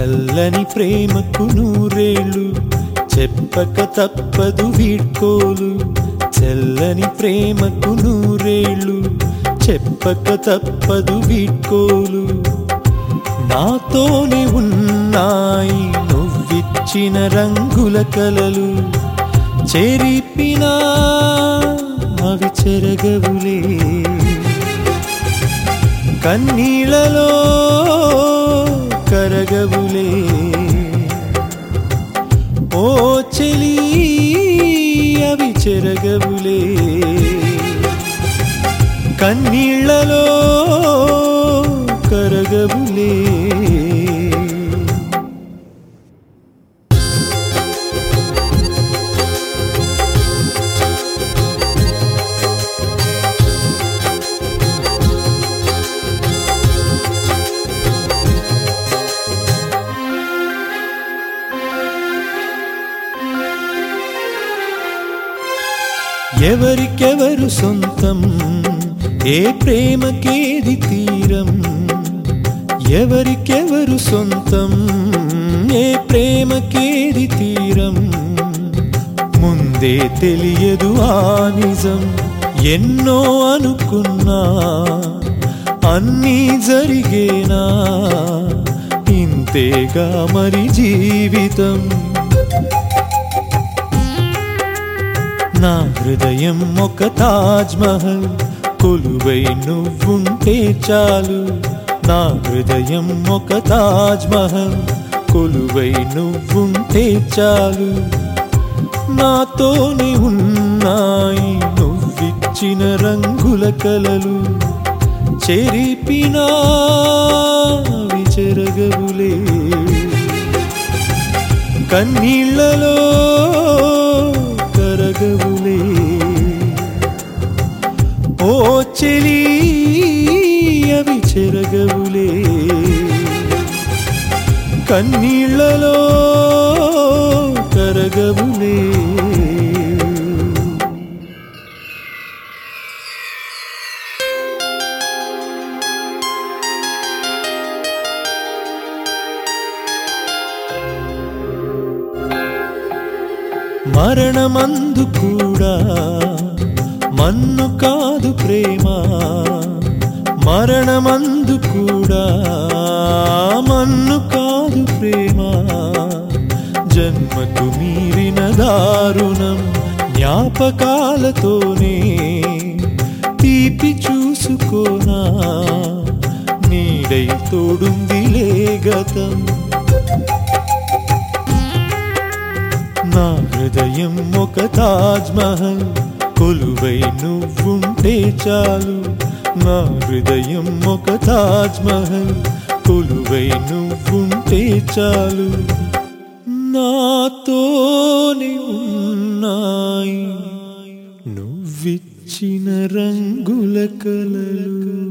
చల్లని ప్రేమకు నూరేళ్ళు చెప్పక తప్పదు వీడ్కోలు. చల్లని ప్రేమకు నూరేళ్ళు చెప్పక తప్పదు వీడ్కోలు. నాతోనే ఉన్నాయి నువ్విచ్చిన రంగుల కలలు. చెరిపినా అవి చెరగవులే, కన్నీళ్ళలో కరగవులే. ఓ చెలి అవి చెరగవులే, కన్నీళ్ళలో కరగవులే. ఎవరికెవరు సొంతం, ఏ ప్రేమకేది తీరం. ఎవరికెవరు సొంతం, ఏ ప్రేమకేది తీరం. ముందే తెలియదు ఆ నిజం. ఎన్నో అనుకున్నా అన్నీ జరిగేనా, ఇంతేగా మరి జీవితం. నా హృదయం ఒక తాజ్ మహల్, కొలువై నువ్వుంటే చాలు. నా హృదయం ఒక తాజ్ మహల్, కొలువై నువ్వుంటే చాలు. నాతోనే ఉన్నాయి నువ్విచ్చిన రంగుల కలలు. చెరిపినా అవి చెరగవులే, కన్నీళ్ళలో కరగవులే. ఓ చెలి అవి చెరగవులే, కన్నీళ్ళలో కరగవులే. మరణమందు కూడా మన్ను కాదు ప్రేమ. మరణమందు కూడా మన్ను కాదు ప్రేమ. జన్మకు మీరిన దారుణం, జ్ఞాపకాలతోనే తీపి చూసుకోనా. నీడై తోడుందిలే గతం. నా హృదయం ఒక తాజ్ మహల్, కొలువై నువ్వుంటే చాలు. నా హృదయం ఒక తాజ్ మహల్, కొలువై నువ్వుంటే చాలు. నాతోనే ఉన్నాయి నువ్విచ్చిన రంగుల కలలు.